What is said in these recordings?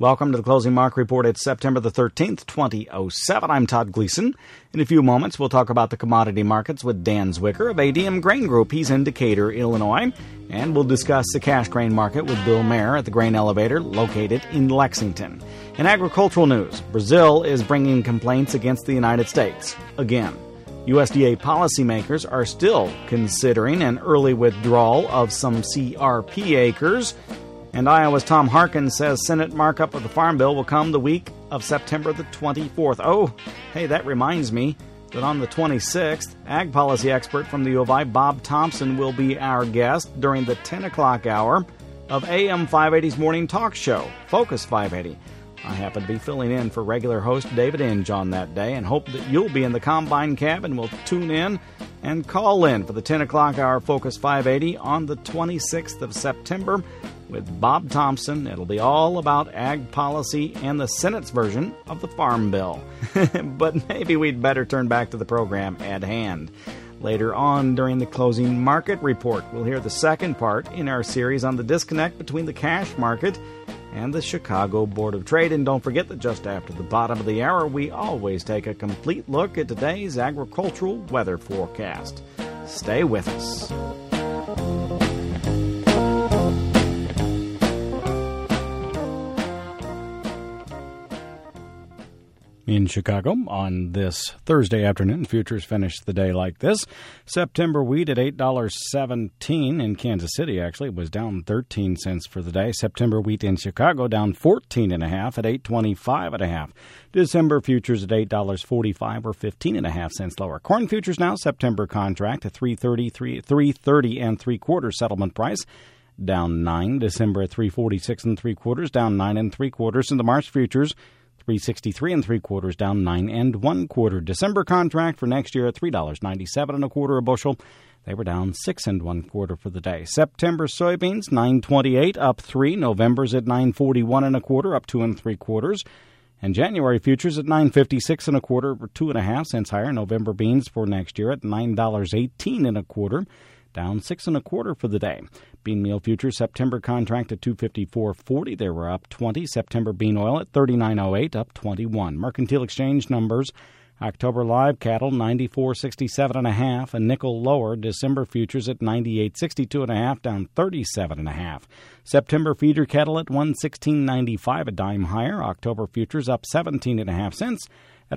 Welcome to the Closing Market Report. It's September the 13th, 2007. I'm Todd Gleason. In a few moments, we'll talk about the commodity markets with Dan Zwicker of ADM Grain Group. He's in Decatur, Illinois. And we'll discuss the cash grain market with Bill Mayer at the Grain Elevator located in Lexington. In agricultural news, Brazil is bringing complaints against the United States again. USDA policymakers are still considering an early withdrawal of some CRP acres. And Iowa's Tom Harkin says Senate markup of the Farm Bill will come the week of September the 24th. Oh, hey, that reminds me that on the 26th, ag policy expert from the U of I, Bob Thompson, will be our guest during the 10 o'clock hour of AM 580's morning talk show, Focus 580. I happen to be filling in for regular host David Inge on that day and hope that you'll be in the Combine cab and will tune in and call in for the 10 o'clock hour Focus 580 on the 26th of September with Bob Thompson. It'll be all about ag policy and the Senate's version of the Farm Bill. But maybe we'd better turn back to the program at hand. Later on during the Closing Market Report, we'll hear the second part in our series on the disconnect between the cash market and the Chicago Board of Trade. And don't forget that just after the bottom of the hour, we always take a complete look at today's agricultural weather forecast. Stay with us. In Chicago on this Thursday afternoon, futures finished the day like this. September wheat at $8.17 in Kansas City, actually, was down 13 cents for the day. September wheat in Chicago down 14.5 at $8.25.5. December futures at $8.45 or 15.5 cents lower. Corn futures now, September contract at $3.30 and 3/4 settlement price, down 9. December at $3.46 and 3/4, down 9 and 3/4. And the March futures, $3.63 and 3/4, down 9 and 1/4. December contract for next year at $3.97 and 1/4 a bushel. They were down 6 and 1/4 for the day. September soybeans $9.28 up 3. November's at $9.41 and 1/4 up 2 and 3/4. And January futures at $9.56 and 1/4 or 2.5 cents higher. November beans for next year at $9.18 and 1/4. Down 6 and 1/4 for the day. Bean meal futures September contract at $254.40. They were up 20. September bean oil at $39.08, up 21. Mercantile exchange numbers: October live cattle 94.67.5, a nickel lower. December futures at 98.62.5, down 37.5. September feeder cattle at 116.95, a dime higher. October futures up 17.5 cents. At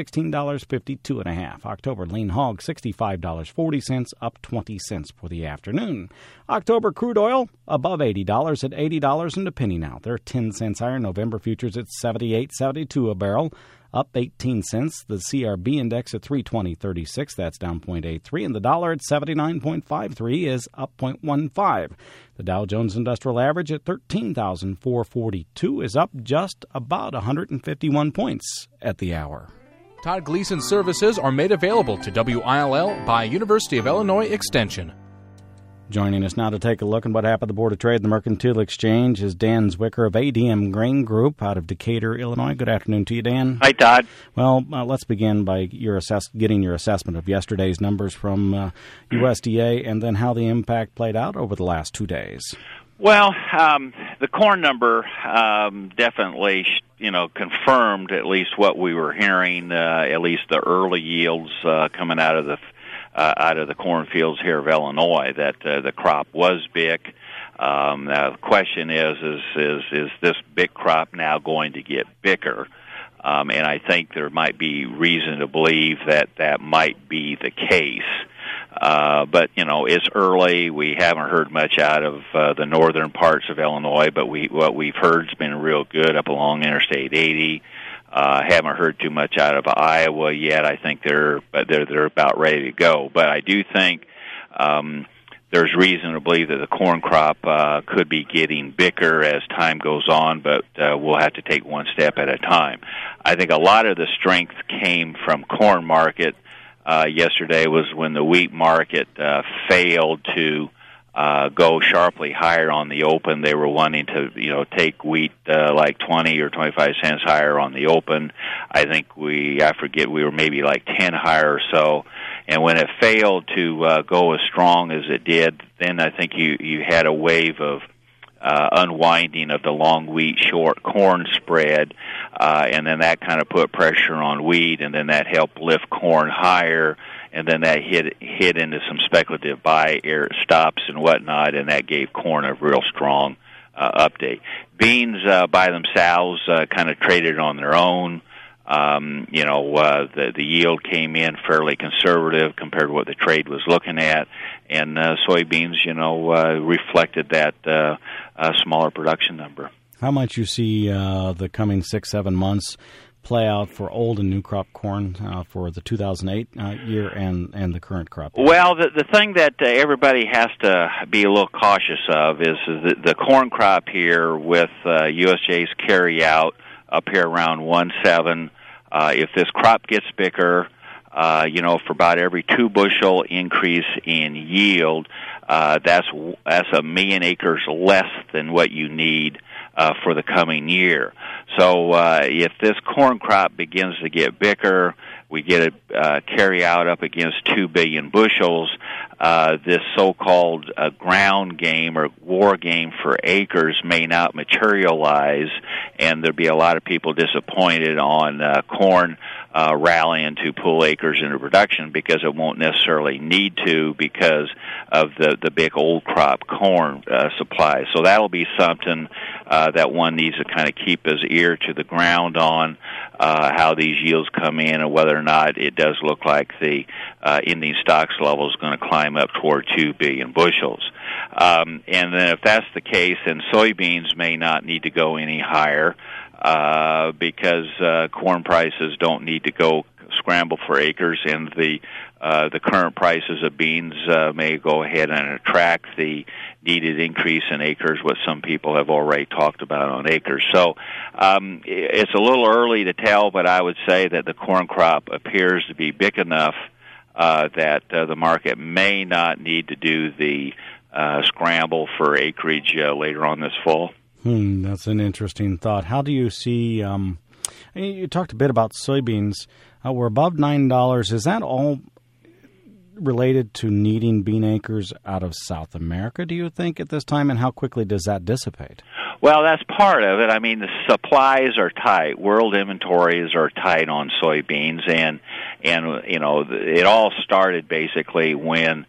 $116.52.5. October lean hog, $65.40, up 20 cents for the afternoon. October crude oil, above $80 at $80 and a penny now. They're 10 cents higher. November futures at $78.72 a barrel, up 18 cents. The CRB index at 320.36, that's down 0.83. And the dollar at 79.53 is up 0.15. The Dow Jones Industrial Average at 13,442 is up just about 151 points at the hour. Todd Gleason services are made available to WILL by University of Illinois Extension. Joining us now to take a look at what happened at the Board of Trade and the Mercantile Exchange is Dan Zwicker of ADM Grain Group out of Decatur, Illinois. Good afternoon to you, Dan. Hi, Todd. Well, let's begin by getting your assessment of yesterday's numbers from USDA and then how the impact played out over the last 2 days. Well, the corn number definitely, confirmed at least what we were hearing, at least the early yields coming out of the cornfields here of Illinois, that the crop was big. Now the question is this big crop now going to get bigger? And I think there might be reason to believe that might be the case. But, it's early. We haven't heard much out of the northern parts of Illinois, but what we've heard has been real good up along Interstate 80. Haven't heard too much out of Iowa yet. I think they're about ready to go. But I do think there's reason to believe that the corn crop could be getting bigger as time goes on, but we'll have to take one step at a time. I think a lot of the strength came from corn market. Yesterday was when the wheat market failed to go sharply higher on the open. They were wanting to, take wheat like 20 or 25 cents higher on the open. I think we were maybe like 10 higher or so. And when it failed to go as strong as it did, then I think you had a wave of unwinding of the long wheat short corn spread, and then that kind of put pressure on wheat, and then that helped lift corn higher, and then that hit into some speculative buy stops and whatnot, and that gave corn a real strong update. Beans by themselves kind of traded on their own. The yield came in fairly conservative compared to what the trade was looking at, and soybeans, reflected that smaller production number. How much you see the coming 6-7 months play out for old and new crop corn for the 2008 year and the current crop year? Well, the thing that everybody has to be a little cautious of is the corn crop here with USDA's carry out up here around 1.7. If this crop gets bigger, for about every 2 bushel increase in yield, that's 1 million acres less than what you need for the coming year. So if this corn crop begins to get bigger, we get a carry out up against 2 billion bushels. This so-called ground game or war game for acres may not materialize, and there'll be a lot of people disappointed on corn rallying to pull acres into production because it won't necessarily need to because of the big old crop corn supply. So that'll be something that one needs to kind of keep his ear to the ground on, how these yields come in and whether or not it does look like the ending stocks level is going to climb up toward 2 billion bushels. And then if that's the case, then soybeans may not need to go any higher because corn prices don't need to go scramble for acres, and the current prices of beans may go ahead and attract the needed increase in acres, what some people have already talked about on acres. So it's a little early to tell, but I would say that the corn crop appears to be big enough that the market may not need to do the scramble for acreage later on this fall. That's an interesting thought. How do you see, you talked a bit about soybeans. We're above $9. Is that all related to needing bean acres out of South America, do you think, at this time, and how quickly does that dissipate? Well, that's part of it. I mean, the supplies are tight. World inventories are tight on soybeans, and it all started basically when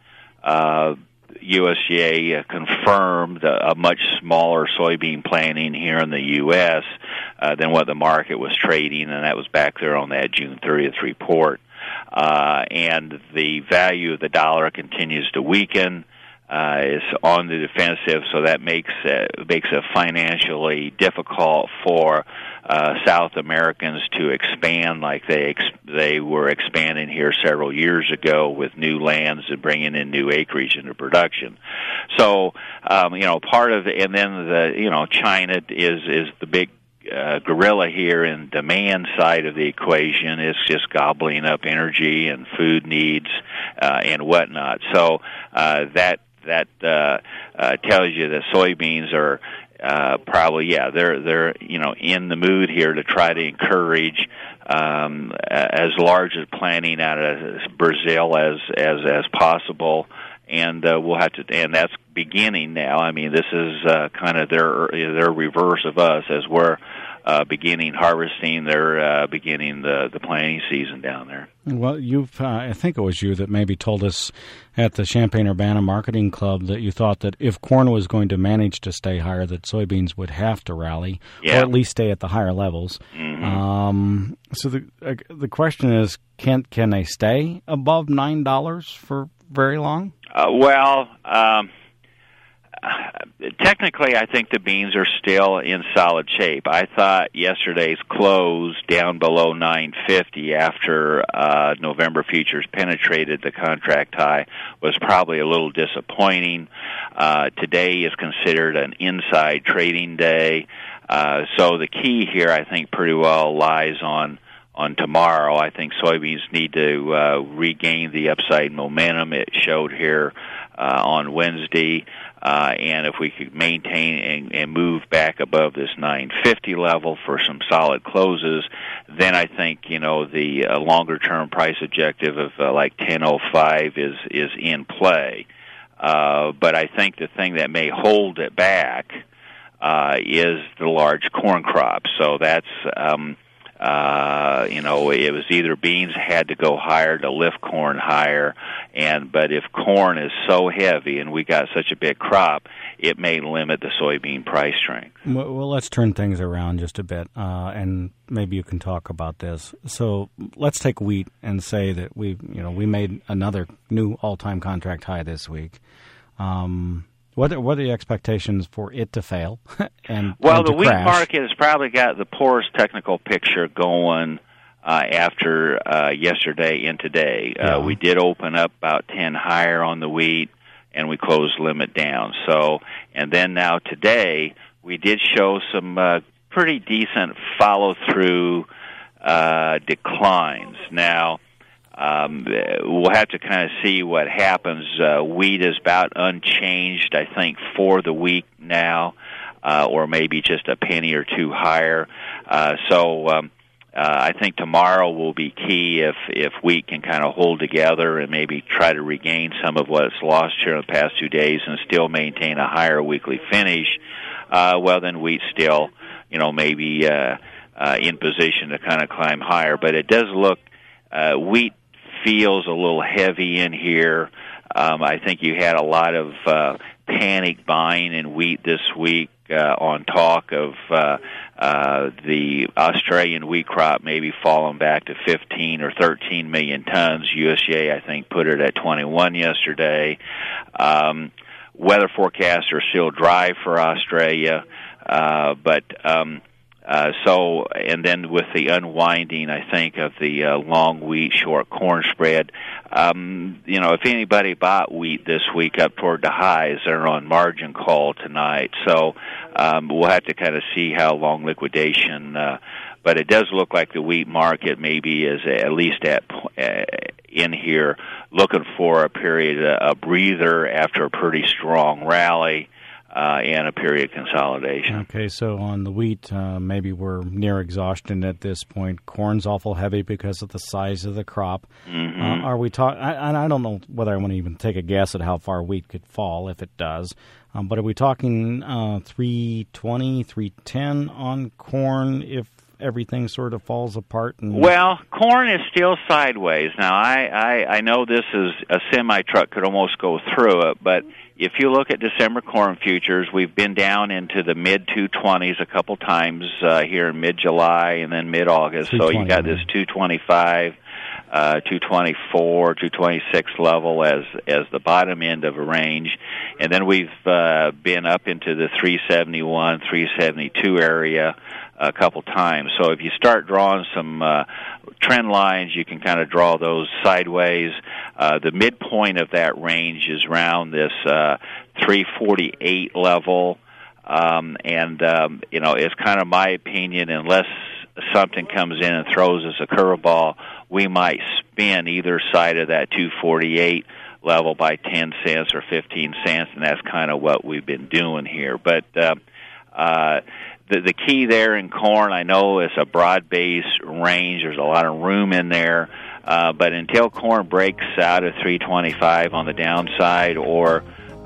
USDA confirmed a much smaller soybean planting here in the U.S. Than what the market was trading, and that was back there on that June 30th report. And the value of the dollar continues to weaken. It's on the defensive, so that makes it financially difficult for South Americans to expand like they were expanding here several years ago with new lands and bringing in new acreage into production. So, part of and then China is the big gorilla here in demand side of the equation. Is just gobbling up energy and food needs and whatnot. So that tells you that soybeans are probably they're in the mood here to try to encourage as large a planting out of Brazil as possible. And we'll have to, and that's beginning now. I mean, this is kind of their reverse of us as we're beginning harvesting. They're beginning the planting season down there. Well, I think it was you that maybe told us at the Champaign-Urbana Marketing Club that you thought that if corn was going to manage to stay higher, that soybeans would have to rally, or at least stay at the higher levels. Mm-hmm. So the question is, can they stay above $9 for very long? Technically, I think the beans are still in solid shape. I thought yesterday's close down below $9.50 after November futures penetrated the contract high was probably a little disappointing. Today is considered an inside trading day. So the key here, I think, pretty well lies on tomorrow. I think soybeans need to regain the upside momentum it showed here on Wednesday. And if we could maintain and move back above this 950 level for some solid closes, then I think, the longer-term price objective of like 10.05 is in play. But I think the thing that may hold it back is the large corn crop. So that's it was either beans had to go higher to lift corn higher, but if corn is so heavy and we got such a big crop, it may limit the soybean price strength. Well, let's turn things around just a bit, and maybe you can talk about this. So let's take wheat and say that we made another new all-time contract high this week. What are the expectations for it to fail and the wheat crash? market has probably got the poorest technical picture going after yesterday and today. We did open up about 10 higher on the wheat, and we closed limit down. So, and then now today we did show some pretty decent follow-through declines. Now, we'll have to kind of see what happens. Wheat is about unchanged, I think, for the week now, or maybe just a penny or two higher. I think tomorrow will be key if wheat can kind of hold together and maybe try to regain some of what it's lost here in the past 2 days and still maintain a higher weekly finish. Then wheat still, maybe in position to kind of climb higher. But it does look wheat feels a little heavy in here. I think you had a lot of panic buying in wheat this week on talk of the Australian wheat crop maybe falling back to 15 or 13 million tons. USDA, I think, put it at 21 yesterday. Weather forecasts are still dry for Australia, and then with the unwinding, I think, of the long wheat, short corn spread, if anybody bought wheat this week up toward the highs, they're on margin call tonight. So we'll have to kind of see how long liquidation. But it does look like the wheat market maybe is at least in here looking for a breather after a pretty strong rally. And a period of consolidation. Okay, so on the wheat, maybe we're near exhaustion at this point. Corn's awful heavy because of the size of the crop. Mm-hmm. Are we talking? I don't know whether I want to even take a guess at how far wheat could fall if it does. But are we talking 320, 310 on corn if everything sort of falls apart? Well, corn is still sideways. Now, I know this is a semi-truck could almost go through it, but if you look at December corn futures, we've been down into the mid-220s a couple times here in mid-July and then mid-August. So you got this 225, 224, 226 level as the bottom end of a range. And then we've been up into the 371, 372 area a couple times. So if you start drawing some trend lines, you can kind of draw those sideways. The midpoint of that range is around this 348 level. It's kind of my opinion, unless something comes in and throws us a curveball, we might spin either side of that 248 level by 10 cents or 15 cents, and that's kind of what we've been doing here. But the key there in corn, I know it's a broad-based range. There's a lot of room in there. But until corn breaks out of 325 on the downside or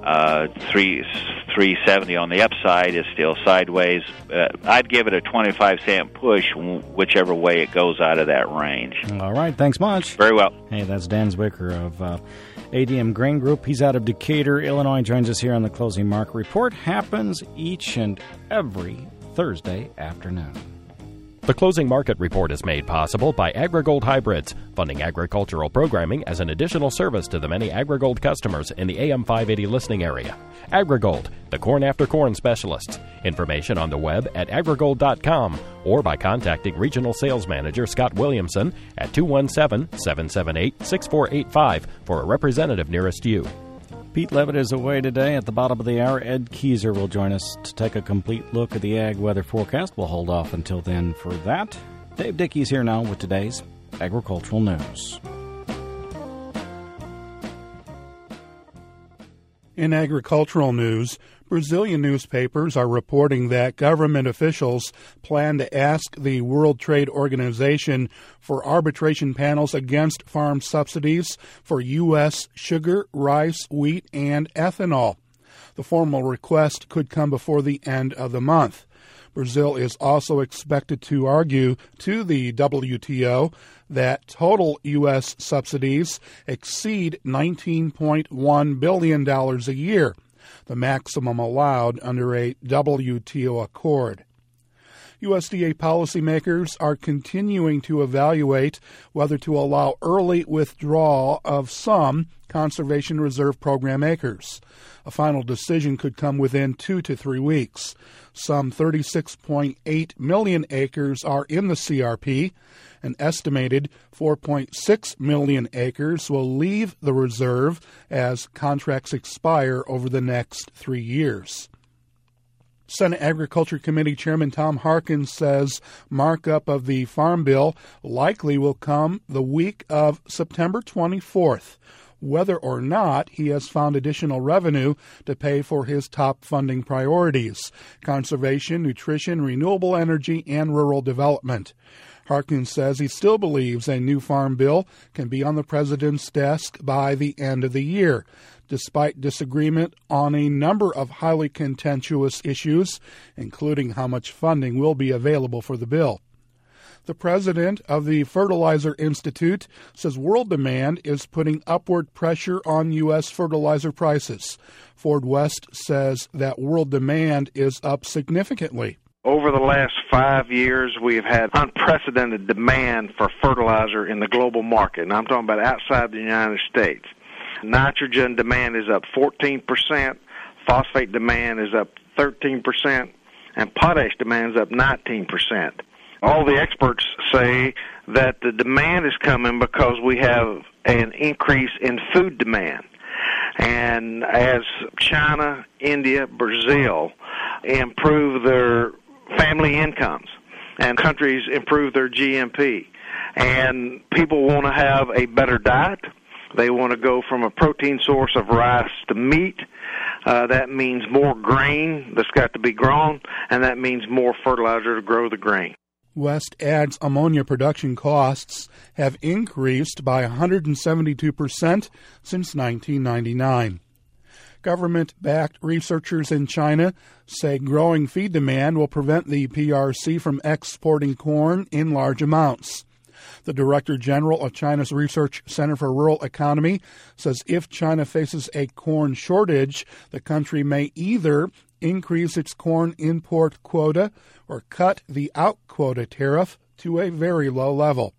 370 on the upside, is still sideways. I'd give it a 25-cent push whichever way it goes out of that range. All right. Thanks much. Very well. Hey, that's Dan Zwicker of ADM Grain Group. He's out of Decatur, Illinois. Joins us here on the Closing Market Report. Happens each and every Thursday afternoon. The Closing Market Report is made possible by AgriGold Hybrids, funding agricultural programming as an additional service to the many AgriGold customers in the AM 580 listening area. AgriGold, the corn after corn specialists. Information on the web at agrigold.com or by contacting Regional Sales Manager Scott Williamson at 217-778-6485 for a representative nearest you. Pete Levitt is away today. At the bottom of the hour, Ed Kieser will join us to take a complete look at the ag weather forecast. We'll hold off until then for that. Dave Dickey's here now with today's agricultural news. In agricultural news, Brazilian newspapers are reporting that government officials plan to ask the World Trade Organization for arbitration panels against farm subsidies for U.S. sugar, rice, wheat, and ethanol. The formal request could come before the end of the month. Brazil is also expected to argue to the WTO that total U.S. subsidies exceed $19.1 billion a year, the maximum allowed under a WTO accord. USDA policymakers are continuing to evaluate whether to allow early withdrawal of some Conservation Reserve Program acres. A final decision could come within 2 to 3 weeks. Some 36.8 million acres are in the CRP. An estimated 4.6 million acres will leave the reserve as contracts expire over the next 3 years. Senate Agriculture Committee Chairman Tom Harkins says markup of the Farm Bill likely will come the week of September 24th, whether or not he has found additional revenue to pay for his top funding priorities: conservation, nutrition, renewable energy, and rural development. Harkins says he still believes a new farm bill can be on the president's desk by the end of the year, despite disagreement on a number of highly contentious issues, including how much funding will be available for the bill. The president of the Fertilizer Institute says world demand is putting upward pressure on U.S. fertilizer prices. Ford West says that world demand is up significantly. Over the last 5 years, we have had unprecedented demand for fertilizer in the global market, and I'm talking about outside the United States. Nitrogen demand is up 14%, phosphate demand is up 13%, and potash demand is up 19%. All the experts say that the demand is coming because we have an increase in food demand. And as China, India, Brazil improve their family incomes and countries improve their GNP, and people want to have a better diet, they want to go from a protein source of rice to meat. That means more grain that's got to be grown, and that means more fertilizer to grow the grain. West adds ammonia production costs have increased by 172% since 1999. Government-backed researchers in China say growing feed demand will prevent the PRC from exporting corn in large amounts. The Director General of China's Research Center for Rural Economy says if China faces a corn shortage, the country may either increase its corn import quota or cut the out-quota tariff to a very low level.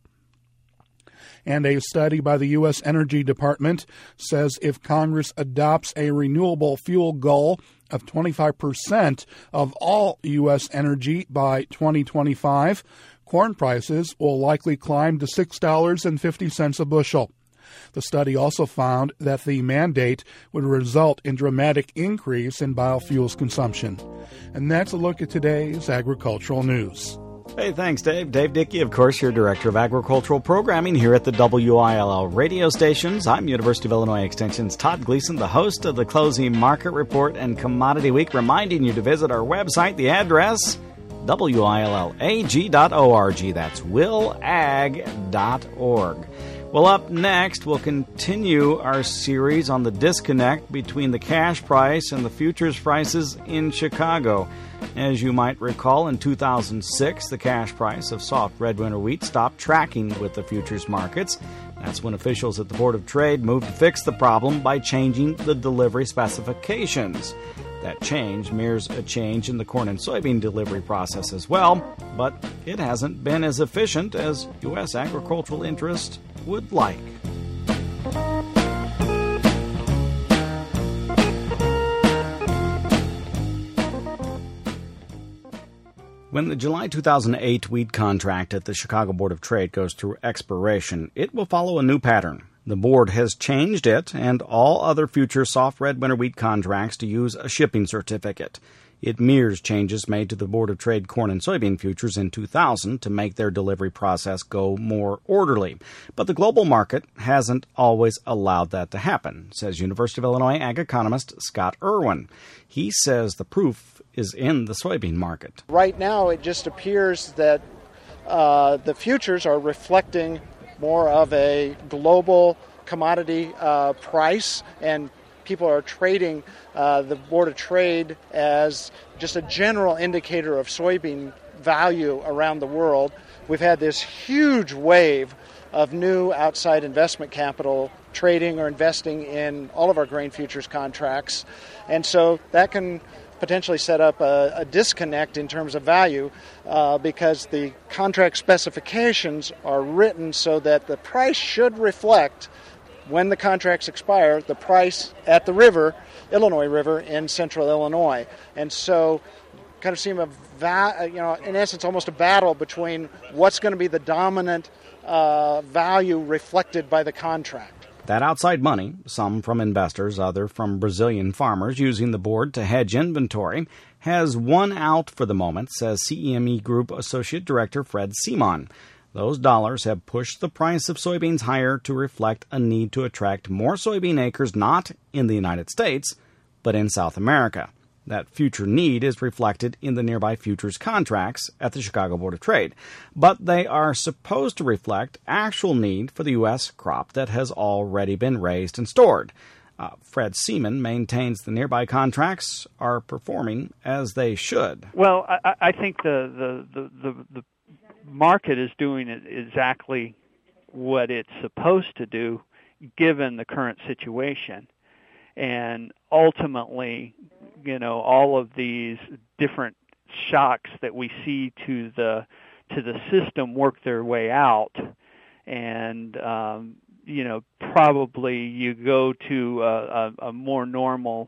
And a study by the U.S. Energy Department says if Congress adopts a renewable fuel goal of 25% of all U.S. energy by 2025, corn prices will likely climb to $6.50 a bushel. The study also found that the mandate would result in dramatic increase in biofuels consumption. And that's a look at today's agricultural news. Hey, thanks, Dave. Dave Dickey, of course, your Director of Agricultural Programming here at the WILL radio stations. I'm University of Illinois Extension's Todd Gleason, the host of the Closing Market Report and Commodity Week, reminding you to visit our website, the address, WILLAG.org. That's willag.org. Well, up next, we'll continue our series on the disconnect between the cash price and the futures prices in Chicago. As you might recall, in 2006, the cash price of soft red winter wheat stopped tracking with the futures markets. That's when officials at the Board of Trade moved to fix the problem by changing the delivery specifications. That change mirrors a change in the corn and soybean delivery process as well, but it hasn't been as efficient as U.S. agricultural interests would like. When the July 2008 wheat contract at the Chicago Board of Trade goes through expiration, it will follow a new pattern. The board has changed it and all other future soft red winter wheat contracts to use a shipping certificate. It mirrors changes made to the Board of Trade corn and soybean futures in 2000 to make their delivery process go more orderly. But the global market hasn't always allowed that to happen, says University of Illinois ag economist Scott Irwin. He says the proof is in the soybean market. Right now, it just appears that the futures are reflecting more of a global commodity price, and people are trading the Board of Trade as just a general indicator of soybean value around the world. We've had this huge wave of new outside investment capital trading or investing in all of our grain futures contracts. And so that can potentially set up a disconnect in terms of value because the contract specifications are written so that the price should reflect, when the contracts expire, the price at the river, Illinois River, in central Illinois. And so kind of seem in essence almost a battle between what's going to be the dominant value reflected by the contract. That outside money, some from investors, other from Brazilian farmers using the board to hedge inventory, has won out for the moment, says CEME Group Associate Director Fred Simon. Those dollars have pushed the price of soybeans higher to reflect a need to attract more soybean acres not in the United States, but in South America. That future need is reflected in the nearby futures contracts at the Chicago Board of Trade. But they are supposed to reflect actual need for the U.S. crop that has already been raised and stored. Fred Seaman maintains the nearby contracts are performing as they should. Well, I think the market is doing exactly what it's supposed to do given the current situation. And ultimately, all of these different shocks that we see to the system work their way out, and probably you go to a more normal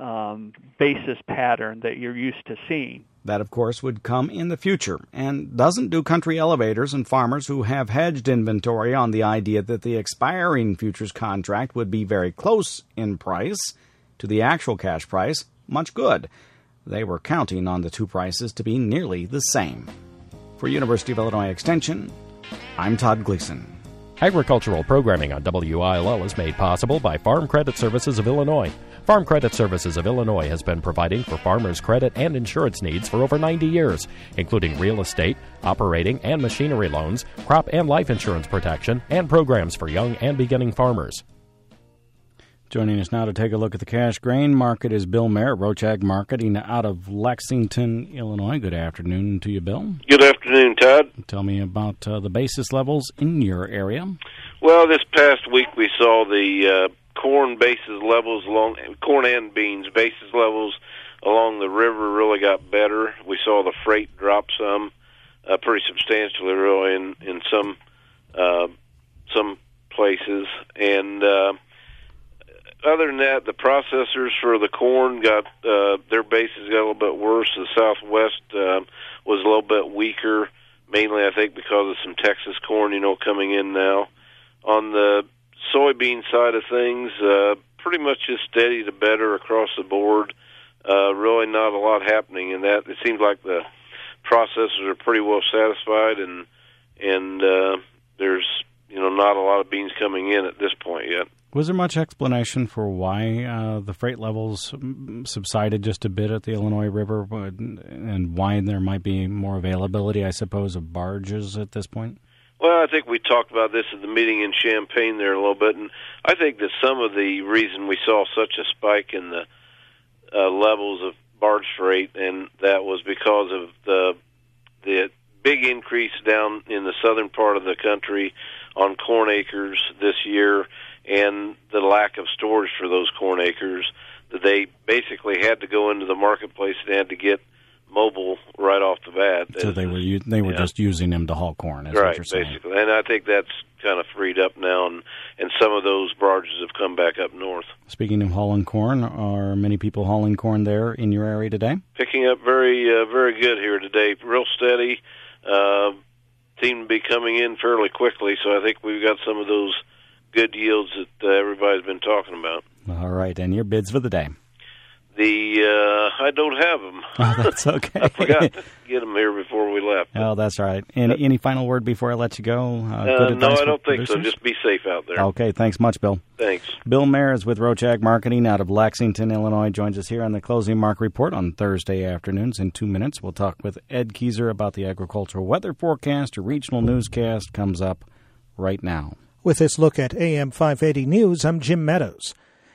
basis pattern that you're used to seeing. That, of course, would come in the future, and doesn't do country elevators and farmers who have hedged inventory on the idea that the expiring futures contract would be very close in price to the actual cash price much good. They were counting on the two prices to be nearly the same. For University of Illinois Extension, I'm Todd Gleason. Agricultural programming on WILL is made possible by Farm Credit Services of Illinois. Farm Credit Services of Illinois has been providing for farmers' credit and insurance needs for over 90 years, including real estate, operating and machinery loans, crop and life insurance protection, and programs for young and beginning farmers. Joining us now to take a look at the cash grain market is Bill Mayer, Roach Ag Marketing out of Lexington, Illinois. Good afternoon to you, Bill. Good afternoon, Todd. Tell me about the basis levels in your area. Well, this past week we saw the corn basis levels corn and beans basis levels along the river really got better. We saw the freight drop some, pretty substantially, really, in some places, and other than that, the processors for the corn got their bases got a little bit worse. The Southwest was a little bit weaker, mainly I think because of some Texas corn, coming in now. On the soybean side of things, pretty much just steady to better across the board. Really not a lot happening in that. It seems like the processors are pretty well satisfied, and there's not a lot of beans coming in at this point yet. Was there much explanation for why the freight levels subsided just a bit at the Illinois River, and why there might be more availability, I suppose, of barges at this point? Well, I think we talked about this at the meeting in Champaign there a little bit, and I think that some of the reason we saw such a spike in the levels of barge freight, and that was because of the big increase down in the southern part of the country on corn acres this year, and the lack of storage for those corn acres. That they basically had to go into the marketplace and had to get mobile right off the bat. So they were just using them to haul corn, is right, what you're saying. Basically. And I think that's kind of freed up now, and some of those barges have come back up north. Speaking of hauling corn, are many people hauling corn there in your area today? Picking up very good here today. Real steady. Seem to be coming in fairly quickly, so I think we've got some of those good yields that everybody's been talking about. All right, and your bids for the day? I don't have them. Oh, that's okay. I forgot to get them here before we left. Oh, that's all right. Any final word before I let you go? No, I don't think so. Just be safe out there. Okay, thanks much, Bill. Thanks. Bill Mayer is with Roach Ag Marketing out of Lexington, Illinois. Joins us here on the Closing Market Report on Thursday afternoons. In 2 minutes, we'll talk with Ed Kieser about the agricultural weather forecast. A regional newscast comes up right now. With this look at AM 580 News, I'm Jim Meadows.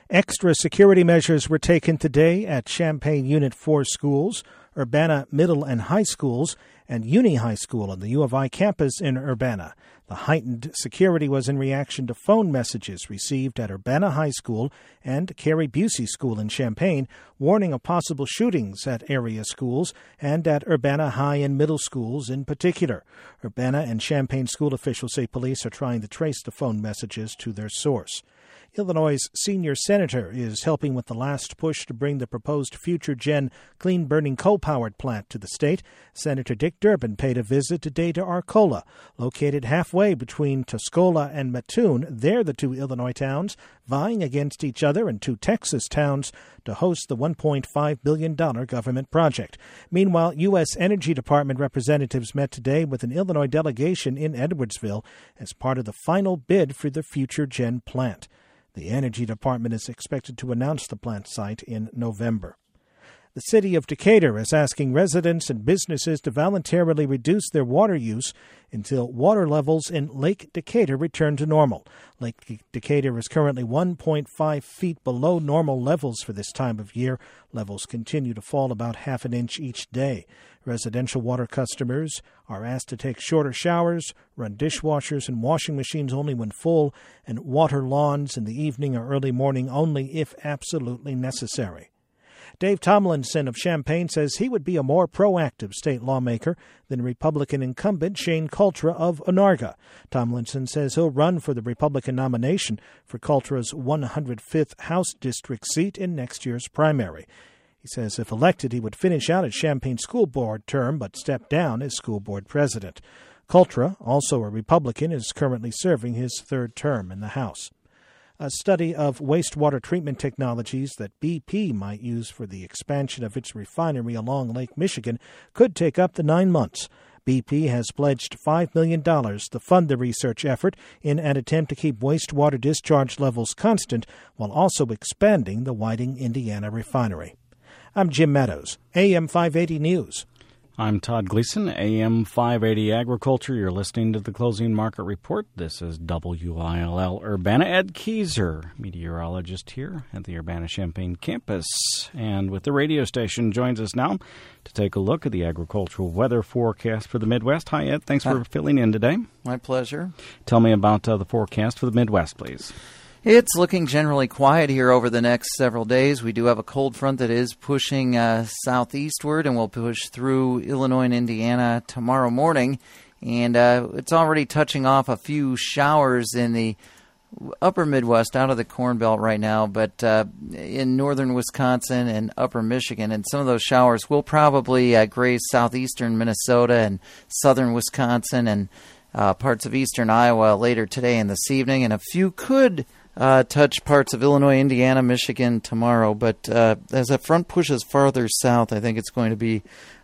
Extra security measures were taken today at Champaign Unit 4 schools, Urbana Middle and High Schools, and Uni High School on the U of I campus in Urbana. The heightened security was in reaction to phone messages received at Urbana High School and Carrie Busey School in Champaign, warning of possible shootings at area schools and at Urbana High and Middle Schools in particular. Urbana and Champaign school officials say police are trying to trace the phone messages to their source. Illinois' senior senator is helping with the last push to bring the proposed future-gen clean-burning coal-powered plant to the state. Senator Dick Durbin paid a visit today to Arcola, located halfway between Tuscola and Mattoon. They're the two Illinois towns vying against each other and two Texas towns to host the $1.5 billion government project. Meanwhile, U.S. Energy Department representatives met today with an Illinois delegation in Edwardsville as part of the final bid for the future-gen plant. The Energy Department is expected to announce the plant site in November. The city of Decatur is asking residents and businesses to voluntarily reduce their water use until water levels in Lake Decatur return to normal. Lake Decatur is currently 1.5 feet below normal levels for this time of year. Levels continue to fall about half an inch each day. Residential water customers are asked to take shorter showers, run dishwashers and washing machines only when full, and water lawns in the evening or early morning only if absolutely necessary. Dave Tomlinson of Champaign says he would be a more proactive state lawmaker than Republican incumbent Shane Cultra of Onarga. Tomlinson says he'll run for the Republican nomination for Cultra's 105th House District seat in next year's primary. He says if elected, he would finish out his Champaign School Board term but step down as school board president. Cultra, also a Republican, is currently serving his third term in the House. A study of wastewater treatment technologies that BP might use for the expansion of its refinery along Lake Michigan could take up to 9 months. BP has pledged $5 million to fund the research effort in an attempt to keep wastewater discharge levels constant while also expanding the Whiting, Indiana refinery. I'm Jim Meadows, AM 580 News. I'm Todd Gleason, AM 580 Agriculture. You're listening to the Closing Market Report. This is WILL Urbana. Ed Keyser, meteorologist here at the Urbana-Champaign campus, and with the radio station, joins us now to take a look at the agricultural weather forecast for the Midwest. Hi, Ed. Thanks for filling in today. My pleasure. Tell me about the forecast for the Midwest, please. It's looking generally quiet here over the next several days. We do have a cold front that is pushing southeastward and will push through Illinois and Indiana tomorrow morning. And it's already touching off a few showers in the upper Midwest out of the Corn Belt right now, but in northern Wisconsin and upper Michigan. And some of those showers will probably graze southeastern Minnesota and southern Wisconsin and parts of eastern Iowa later today and this evening. And a few could touch parts of Illinois, Indiana, Michigan tomorrow. But as that front pushes farther south, I think it's going to be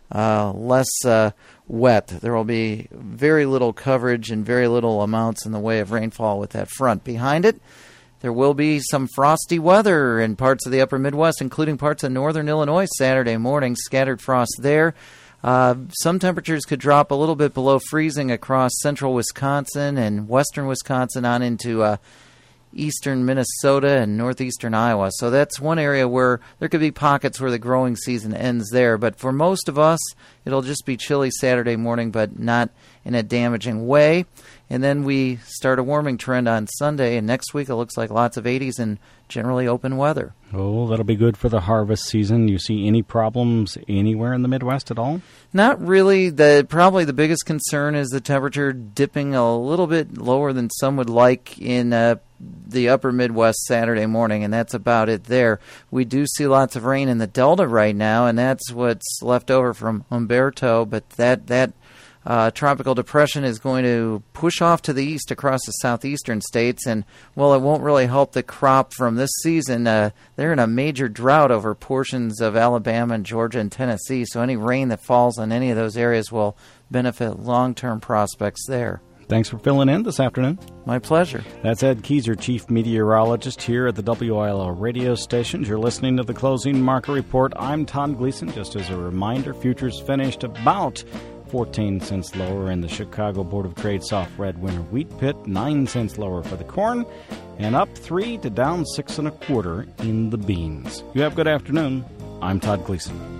less wet. There will be very little coverage and very little amounts in the way of rainfall with that front. Behind it, there will be some frosty weather in parts of the upper Midwest, including parts of northern Illinois Saturday morning. Scattered frost there. Some temperatures could drop a little bit below freezing across central Wisconsin and western Wisconsin on into eastern Minnesota and northeastern Iowa. So that's one area where there could be pockets where the growing season ends there. But for most of us, it'll just be chilly Saturday morning, but not in a damaging way. And then we start a warming trend on Sunday, and next week it looks like lots of 80s and generally open weather. Oh, that'll be good for the harvest season. You see any problems anywhere in the Midwest at all? Not really. Probably the biggest concern is the temperature dipping a little bit lower than some would like in the upper Midwest Saturday morning, and that's about it there. We do see lots of rain in the Delta right now, and that's what's left over from Humberto, but that tropical depression is going to push off to the east across the southeastern states, and, well, it won't really help the crop from this season. They're in a major drought over portions of Alabama and Georgia and Tennessee, so any rain that falls on any of those areas will benefit long-term prospects there. Thanks for filling in this afternoon. My pleasure. That's Ed Keyser, Chief Meteorologist here at the WILL radio stations. You're listening to the Closing Market Report. I'm Todd Gleason. Just as a reminder, futures finished about 14 cents lower in the Chicago Board of Trade soft red winter wheat pit, 9 cents lower for the corn, and up 3 to down 6 1/4 in the beans. You have a good afternoon. I'm Todd Gleason.